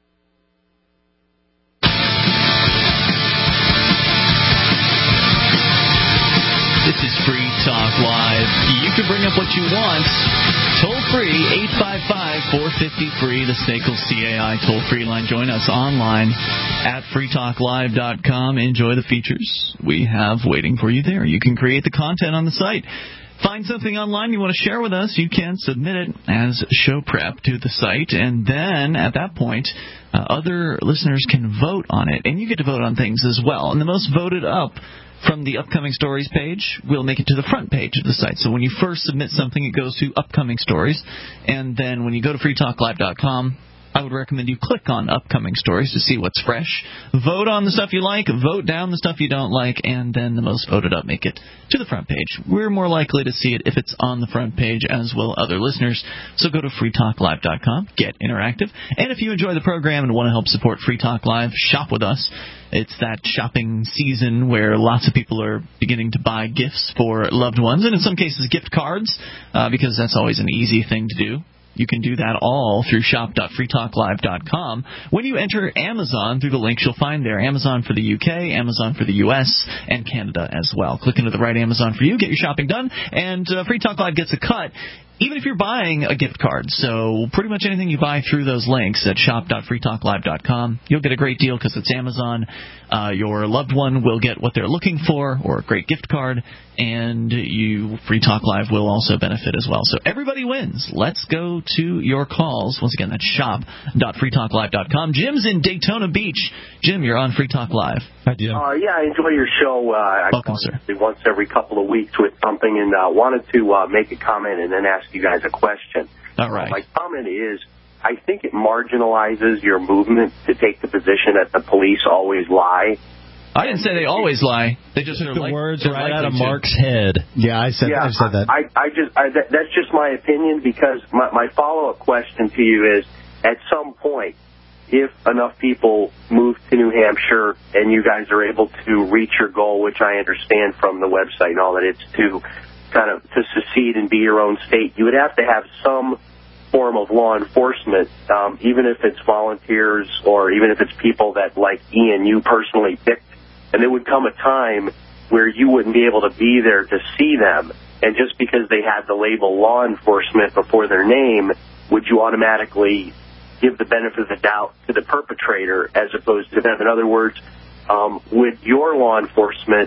This is Free Talk Live. You can bring up what you want. Toll free, eight five five, four five zero, free, the S N A C L C A I toll-free line. Join us online at free talk live dot com. Enjoy the features we have waiting for you there. You can create the content on the site. Find something online you want to share with us, you can submit it as show prep to the site, and then at that point, uh, other listeners can vote on it, and you get to vote on things as well. And the most voted up from the Upcoming Stories page will make it to the front page of the site. So when you first submit something, it goes to Upcoming Stories, and then when you go to free talk live dot com, I would recommend you click on Upcoming Stories to see what's fresh. Vote on the stuff you like, vote down the stuff you don't like, and then the most voted up make it to the front page. We're more likely to see it if it's on the front page, as will other listeners. So go to free talk live dot com, get interactive. And if you enjoy the program and want to help support Free Talk Live, shop with us. It's that shopping season where lots of people are beginning to buy gifts for loved ones, and in some cases gift cards, uh, because that's always an easy thing to do. You can do that all through shop dot free talk live dot com. When you enter Amazon through the links you'll find there, Amazon for the U K, Amazon for the U S, and Canada as well. Click into the right Amazon for you, get your shopping done, and uh, Free Talk Live gets a cut, even if you're buying a gift card. So pretty much anything you buy through those links at shop dot free talk live dot com, you'll get a great deal because it's Amazon. Uh, your loved one will get what they're looking for, or a great gift card, and you, Free Talk Live, will also benefit as well. So everybody wins. Let's go to your calls. Once again, that's shop dot free talk live dot com. Jim's in Daytona Beach. Jim, you're on Free Talk Live. Hi, Jim. Uh, yeah, I enjoy your show. Uh, I Welcome, sir. Once every couple of weeks with something, and uh, wanted to uh, make a comment and then ask you guys a question. All right. Uh, my comment is, I think it marginalizes your movement to take the position that the police always lie. I didn't say they always lie. They just took are the like, words they're right out of likely to. Mark's head. Yeah, I said, yeah, I said that. I, I just I, that, that's just my opinion, because my, my follow-up question to you is, at some point, if enough people move to New Hampshire and you guys are able to reach your goal, which I understand from the website and all that, it's to kind of to secede and be your own state, you would have to have some form of law enforcement, um, even if it's volunteers or even if it's people that, like Ian, you personally picked. And there would come a time where you wouldn't be able to be there to see them. And just because they had the label law enforcement before their name, would you automatically give the benefit of the doubt to the perpetrator as opposed to them? In other words, um, would your law enforcement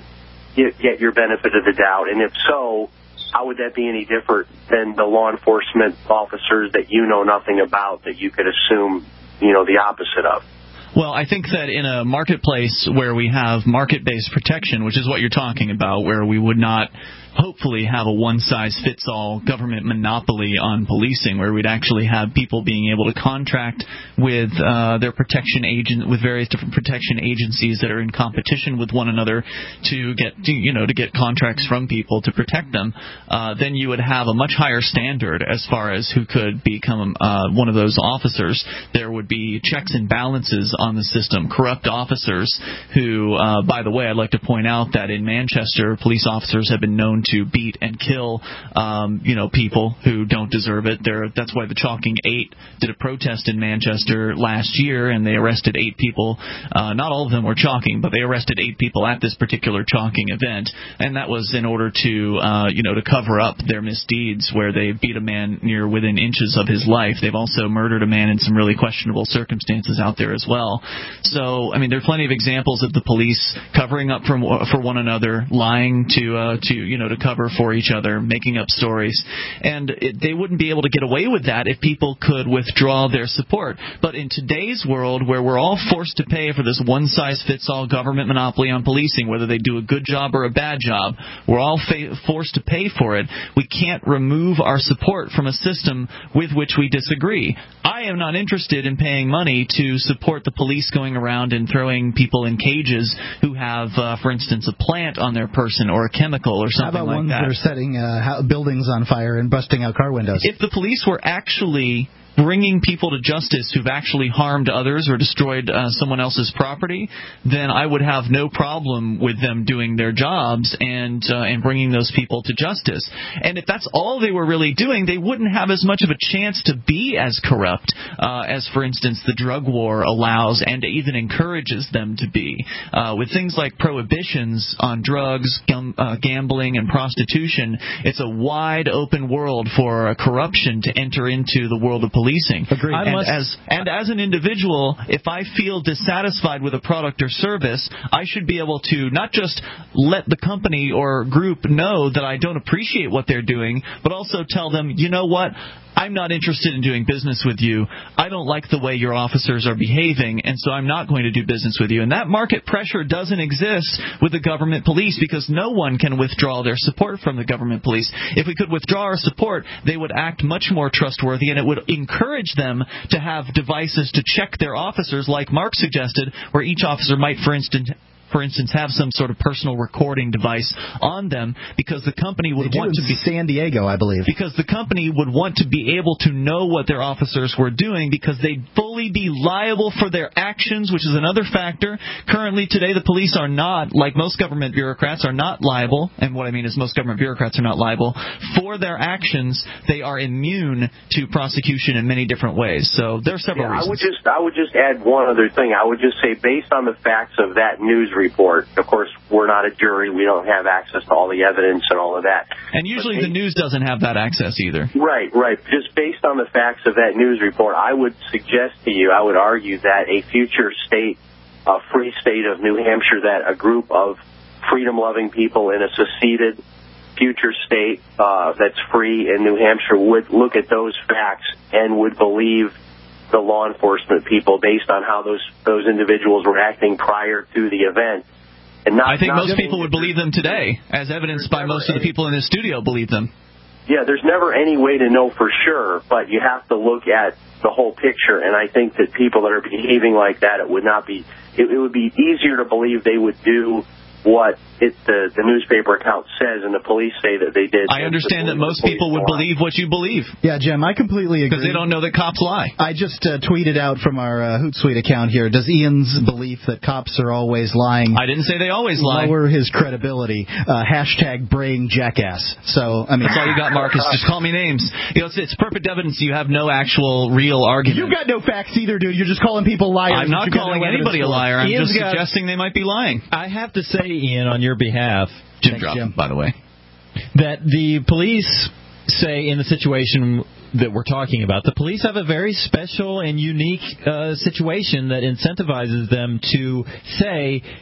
get, get your benefit of the doubt? And if so, how would that be any different than the law enforcement officers that you know nothing about that you could assume, you know, the opposite of? Well, I think that in a marketplace where we have market-based protection, which is what you're talking about, where we would not hopefully have a one-size-fits-all government monopoly on policing, where we'd actually have people being able to contract with uh, their protection agent, with various different protection agencies that are in competition with one another to get, to, you know, to get contracts from people to protect them. Uh, then you would have a much higher standard as far as who could become uh, one of those officers. There would be checks and balances on the system. Corrupt officers who, uh, by the way, I'd like to point out that in Manchester, police officers have been known to beat and kill, um, you know, people who don't deserve it. They're, that's why the Chalking Eight did a protest in Manchester last year, and they arrested eight people. Uh, not all of them were chalking, but they arrested eight people at this particular chalking event, and that was in order to, uh, you know, to cover up their misdeeds, where they beat a man near within inches of his life. They've also murdered a man in some really questionable circumstances out there as well. So, I mean, there are plenty of examples of the police covering up for for one another, lying to, uh, to you know, to cover for each other, making up stories. And it, they wouldn't be able to get away with that if people could withdraw their support. But in today's world, where we're all forced to pay for this one-size-fits-all government monopoly on policing, whether they do a good job or a bad job, we're all fa- forced to pay for it. We can't remove our support from a system with which we disagree. I am not interested in paying money to support the police going around and throwing people in cages who have, uh, for instance, a plant on their person or a chemical or something. How about like ones that. that are setting uh, buildings on fire and busting out car windows? If the police were actually bringing people to justice who've actually harmed others or destroyed uh, someone else's property, then I would have no problem with them doing their jobs and uh, and bringing those people to justice. And if that's all they were really doing, they wouldn't have as much of a chance to be as corrupt uh, as, for instance, the drug war allows and even encourages them to be. Uh, with things like prohibitions on drugs, gum, uh, gambling, and prostitution, it's a wide open world for uh, corruption to enter into the world of policing. Agreed. And must, as and as an individual, if I feel dissatisfied with a product or service, I should be able to not just let the company or group know that I don't appreciate what they're doing, but also tell them, you know what, I'm not interested in doing business with you. I don't like the way your officers are behaving, and so I'm not going to do business with you. And that market pressure doesn't exist with the government police, because no one can withdraw their support from the government police. If we could withdraw our support, they would act much more trustworthy, and it would encourage them to have devices to check their officers, like Mark suggested, where each officer might, for instance, for instance, have some sort of personal recording device on them, because the company would they want do to be San Diego, I believe. Because the company would want to be able to know what their officers were doing, because they'd fully be liable for their actions, which is another factor. Currently, today, the police are not, like most government bureaucrats, are not liable, and what I mean is most government bureaucrats are not liable for their actions. They are immune to prosecution in many different ways. So there are several yeah, reasons. I would just, I would just add one other thing. I would just say, based on the facts of that news report, of course, we're not a jury. We don't have access to all the evidence and all of that. And usually the news doesn't have that access either. Right, right. Just based on the facts of that news report, I would suggest to you, I would argue that a future state, a free state of New Hampshire, that a group of freedom-loving people in a seceded future state uh, that's free in New Hampshire would look at those facts and would believe the law enforcement people based on how those those individuals were acting prior to the event. And not, I think not most people would believe them today, as evidenced by most of the people in this studio believe them. Yeah, there's never any way to know for sure, but you have to look at the whole picture, and I think that people that are behaving like that, it would not be, it, it would be easier to believe they would do what it, the, the newspaper account says and the police say that they did. I understand that most people would believe what you believe. Yeah, Jim, I completely agree. Because they don't know that cops lie. I just uh, tweeted out from our uh, Hootsuite account here, does Ian's belief that cops are always lying I didn't say they always lie. lower his credibility? Uh, hashtag brain jackass. So, I mean, that's all you got, Marcus. Just call me names. You know, it's, it's perfect evidence you have no actual real argument. You got no facts either, dude. You're just calling people liars. I'm not calling anybody a liar. I'm Ian's just got, suggesting they might be lying. I have to say, Ian, on your behalf, Jim Drop, by the way, that the police say in the situation that we're talking about, the police have a very special and unique uh, situation that incentivizes them to say,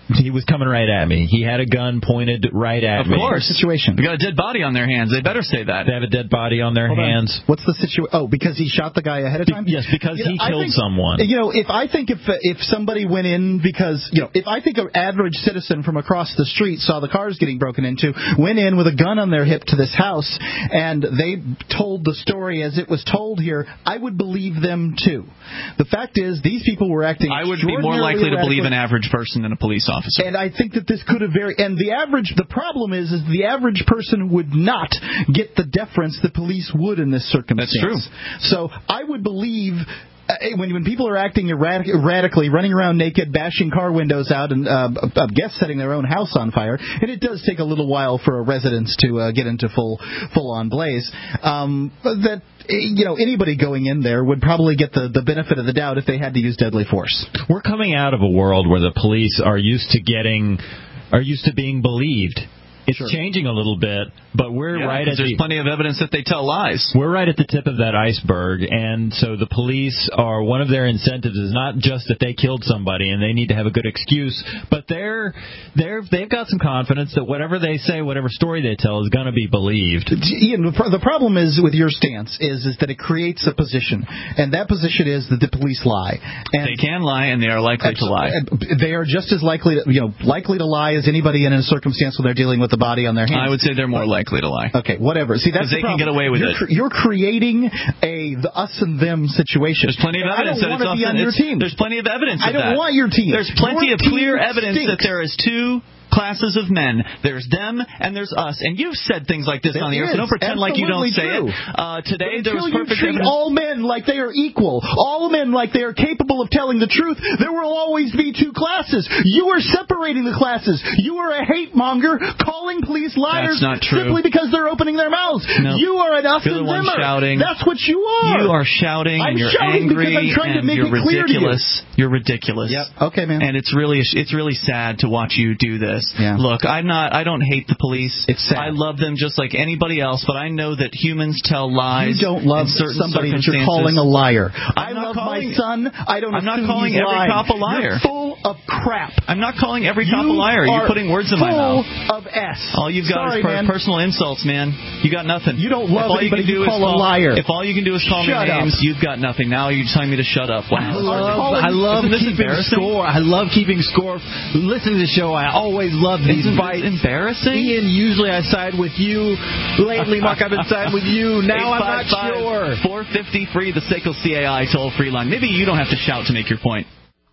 he was coming right at me. He had a gun pointed right at of me. Of course. Situation. They got a dead body on their hands. They better say that. They have a dead body on their Hold hands. On. What's the situation? Oh, because he shot the guy ahead of time? Be- yes, because you know, he killed think, someone. You know, if I think if if somebody went in because, you know, if I think an average citizen from across the street saw the cars getting broken into, went in with a gun on their hip to this house, and they told the story as it was told here, I would believe them too. The fact is, these people were acting I would be more likely to believe an average average person than a police officer. And I think that this could have very... And the average... The problem is, is the average person would not get the deference the police would in this circumstance. That's true. So I would believe... Uh, when when people are acting erratic, erratically, running around naked, bashing car windows out, and uh, I guess setting their own house on fire, and it does take a little while for a residence to uh, get into full full on blaze. Um, that you know anybody going in there would probably get the, the benefit of the doubt if they had to use deadly force. We're coming out of a world where the police are used to getting are used to being believed. It's sure. changing a little bit, but we're yeah, right at there's the, plenty of evidence that they tell lies. We're right at the tip of that iceberg, and so the police are, one of their incentives is not just that they killed somebody and they need to have a good excuse, but they're they're they've got some confidence that whatever they say, whatever story they tell, is going to be believed. Ian, the problem is with your stance is is that it creates a position, and that position is that the police lie. And they can lie, and they are likely to lie. They are just as likely to, you know likely to lie as anybody in a circumstance when they're dealing with the body on their hands. I would say they're more likely to lie. Okay, whatever. See, that's the problem. They can get away with you're, it. Cr- you're creating a the us and them situation. There's plenty of evidence I don't that it's want to be on your team. There's plenty of evidence. I of don't that. want your team. There's plenty your of clear evidence stinks. that there is two classes of men. There's them and there's us. And you've said things like this there on the air, so don't pretend like you don't say true. it. Uh, today Until there was perfect you treat evidence. all men like they are equal, all men like they are capable of telling the truth, there will always be two classes. You are separating the classes. You are a hate monger calling police liars That's not true. simply because they're opening their mouths. No. You are an us You're and the one themmer. shouting. That's what you are. You are shouting I'm and you're shouting angry because I'm trying and to make you're it clear ridiculous. To you. You're ridiculous. Yep. Okay, man. And it's really it's really sad to watch you do this. Yeah. Look, I'm not I don't hate the police. It's sad. I love them just like anybody else, but I know that humans tell lies. You don't love in certain somebody that you're circumstances. calling a liar. I'm I not love calling, my son. I don't I'm not assume calling he's every lying. cop a liar. You're full of crap. I'm not calling every cop you a liar. You're putting words in my mouth. Full of S. All you've got Sorry, is per- man. personal insults, man. You got nothing. You don't love if all you anybody can do you is call call, a liar. If all you can do is call Shut me names, up. you've got nothing. Now you're telling me to shut up. Wow. I love, I love keeping score. I love keeping score. Listening to the show, I always love these Isn't fights. This embarrassing? Ian, usually I side with you. Lately, Mark, I've been siding with you. Now I'm not sure. four fifty free, the S A C L C A I toll-free line. Maybe you don't have to shout to make your point.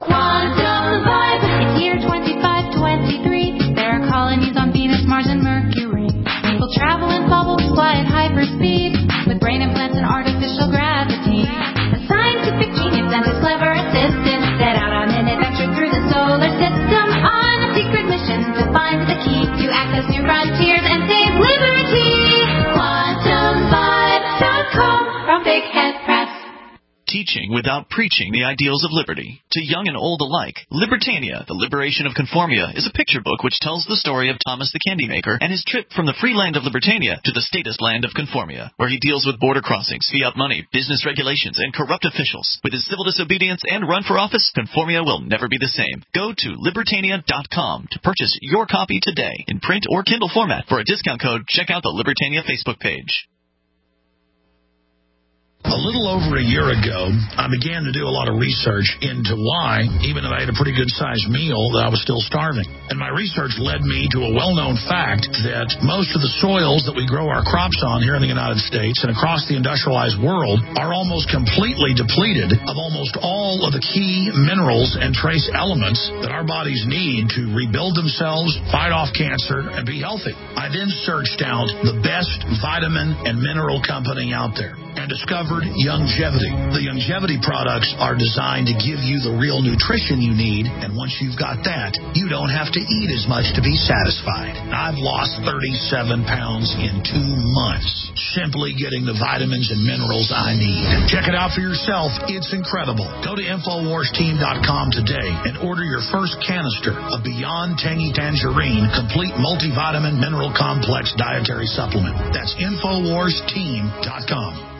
Quantum Vibe, it's year twenty-five twenty-three. There are colonies on Venus, Mars, and Mercury. People travel in bubbles, fly at hyperspeed, with brain implants and artificial gravity. A scientific genius and his clever assistant set out on an adventure through the solar system on a secret mission to find the key to access new frontiers and save liberty. Quantum Vibe dot com from Big Head Press. Teaching without preaching the ideals of liberty. To young and old alike, Libertania, The Liberation of Conformia, is a picture book which tells the story of Thomas the Candy Maker and his trip from the free land of Libertania to the statist land of Conformia, where he deals with border crossings, fiat money, business regulations, and corrupt officials. With his civil disobedience and run for office, Conformia will never be the same. Go to Libertania dot com to purchase your copy today in print or Kindle format. For a discount code, check out the Libertania Facebook page. A little over a year ago, I began to do a lot of research into why, even though I had a pretty good-sized meal, that I was still starving. And my research led me to a well-known fact that most of the soils that we grow our crops on here in the United States and across the industrialized world are almost completely depleted of almost all of the key minerals and trace elements that our bodies need to rebuild themselves, fight off cancer, and be healthy. I then searched out the best vitamin and mineral company out there and discovered Youngevity. The Youngevity products are designed to give you the real nutrition you need, and once you've got that, you don't have to eat as much to be satisfied. I've lost thirty-seven pounds in two months, simply getting the vitamins and minerals I need. Check it out for yourself. It's incredible. Go to Infowars Team dot com today and order your first canister of Beyond Tangy Tangerine Complete Multivitamin Mineral Complex Dietary Supplement. That's Infowars Team dot com.